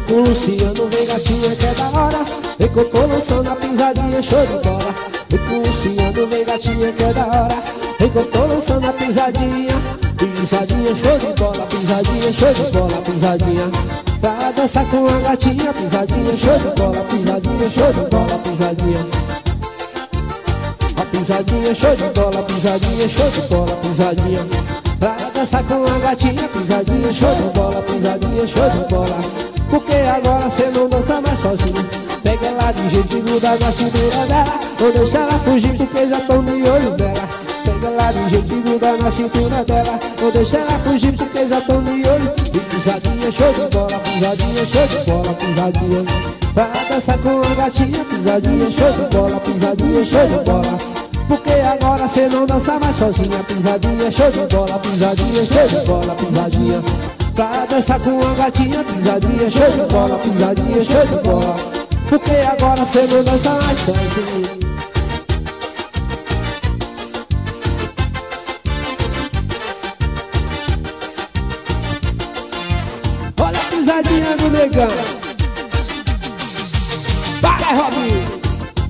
com o Luciano, vem gatinha que é da hora. Vem que eu tô lançando a pisadinha, show de bola. Vem com o Luciano, vem gatinha que é da hora. Vem que eu tô lançando a pisadinha. Pisadinha, show de bola, pisadinha, show de bola, pisadinha. Pra dançar com a gatinha, pisadinha, show de bola, pisadinha, show de bola, pisadinha. A pisadinha, show de bola, pisadinha, show de bola, pisadinha. Pra dançar com a gatinha, pisadinha, show de bola, pisadinha, show de bola. Porque agora cê não dança mais sozinho. Pega ela de jeito e gruda na cintura dela. Não deixa ela fugir porque já tão de olho nela. Pega ela de jeito e gruda na cintura dela. Não deixa ela fugir porque já tão de olho. E pisadinha, show de bola, pisadinha, show de bola, pisadinha. Pra dançar com a gatinha, pisadinha, show de bola, pisadinha, show de bola. Porque agora cê não dança mais sozinha. Pisadinha, show de bola, pisadinha, show de bola, pisadinha. Pra dançar com a gatinha, pisadinha, show de bola, pisadinha, show de bola. Porque agora cê não dança mais sozinha. Olha a pisadinha do negão. Vai, Robinho.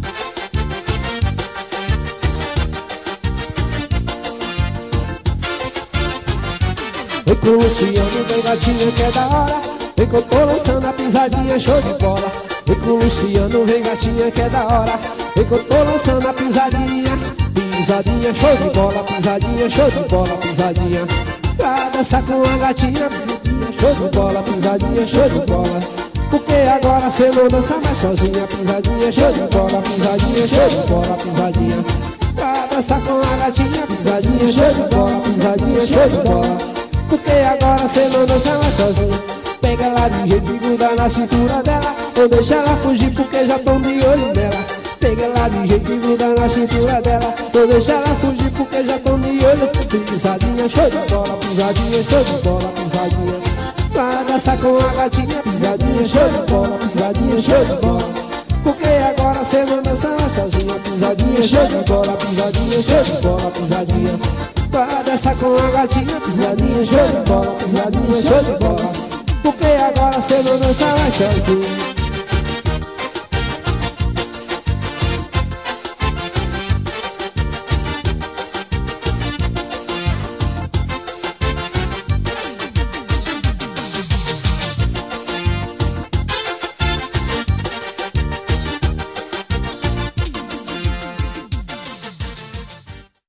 Vem com o Luciano, vem gatinha que é da hora. Vem que eu tô lançando a pisadinha, show de bola. Vem com o Luciano, vem gatinha que é da hora. Vem que eu tô lançando a pisadinha. Pisadinha, show de bola, pisadinha, show de bola, pisadinha. Pra dançar com a gatinha, pisadinha, show de bola, pisadinha, show de bola. Porque agora cê não dança mais sozinha. Pisadinha, show de bola, pisadinha, show de bola, pisadinha. Pra dançar com a gatinha, pisadinha, show de bola, pisadinha, show de bola. Porque agora cê não dança mais sozinha. Pega ela de jeito e gruda na cintura dela. Não deixa ela fugir porque já tão de olho nela. Pega ela de jeito e gruda na cintura dela. Não deixa ela fugir porque já tão de olho. Pisadinha, show de bola, pisadinha, show de bola, pisadinha. Pra dançar com a gatinha, pisadinha, show de bola, pisadinha, show de bola. Porque agora cê não dança mais sozinha. Pisadinha, show de bola, pisadinha, show de bola, pisadinha. Pra dançar com a gatinha, pisadinha, show de bola, pisadinha, show de bola. Porque agora cê não dança mais sozinho.